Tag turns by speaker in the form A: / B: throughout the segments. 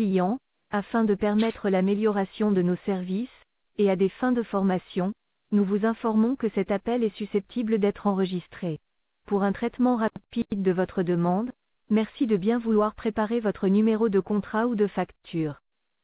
A: client, afin de permettre l'amélioration de nos services, et à des fins de formation, nous vous informons que cet appel est susceptible d'être enregistré. Pour un traitement rapide de votre demande, merci de bien vouloir préparer votre numéro de contrat ou de facture.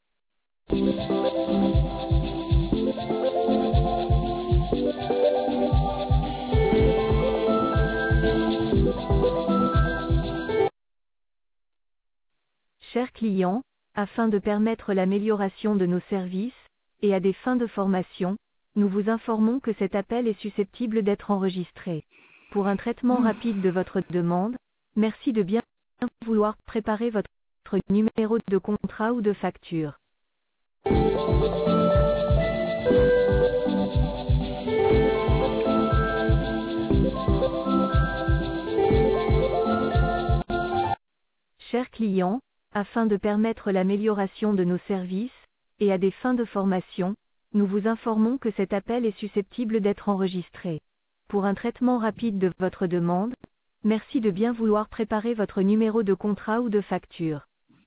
A: Chers clients, afin de permettre l'amélioration de nos services, et à des fins de formation, nous vous informons que cet appel est susceptible d'être enregistré. Pour un traitement rapide de votre demande, merci de bien vouloir préparer votre numéro de contrat ou de facture. Chers clients, afin de permettre l'amélioration de nos services, et à des fins de formation, nous vous informons que cet appel est susceptible d'être enregistré. Pour un traitement rapide de votre demande, merci de bien vouloir préparer votre numéro de contrat ou de facture.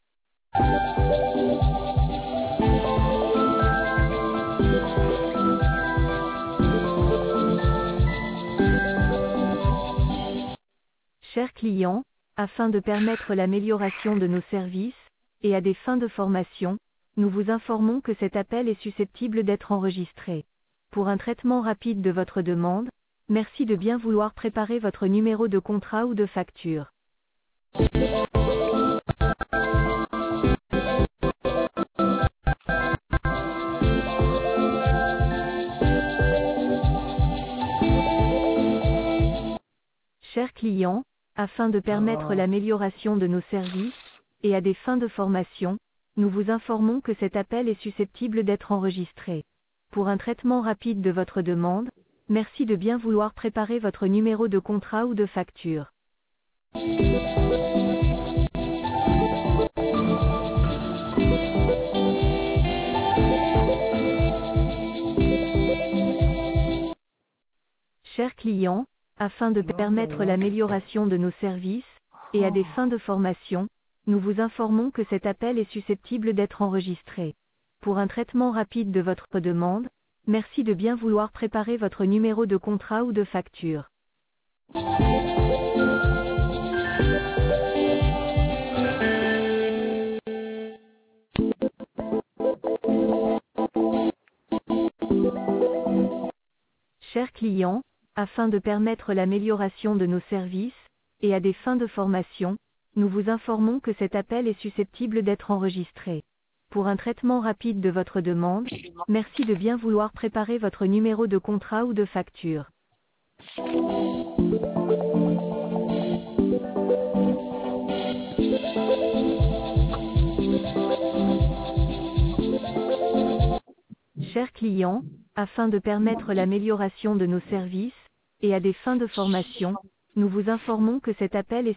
A: Chers clients, afin de permettre l'amélioration de nos services, et à des fins de formation, nous vous informons que cet appel est susceptible d'être enregistré. Pour un traitement rapide de votre demande, merci de bien vouloir préparer votre numéro de contrat ou de facture. Chers clients, afin de permettre l'amélioration de nos services, et à des fins de formation, nous vous informons que cet appel est susceptible d'être enregistré. Pour un traitement rapide de votre demande, merci de bien vouloir préparer votre numéro de contrat ou de facture. Chers clients, afin de permettre l'amélioration de nos services, et à des fins de formation, nous vous informons que cet appel est susceptible d'être enregistré. Pour un traitement rapide de votre demande, merci de bien vouloir préparer votre numéro de contrat ou de facture. Chers clients, afin de permettre l'amélioration de nos services, et à des fins de formation, nous vous informons que cet appel est susceptible d'être enregistré. Pour un traitement rapide de votre demande, merci de bien vouloir préparer votre numéro de contrat ou de facture. Chers clients, afin de permettre l'amélioration de nos services, et à des fins de formation, nous vous informons que cet appel est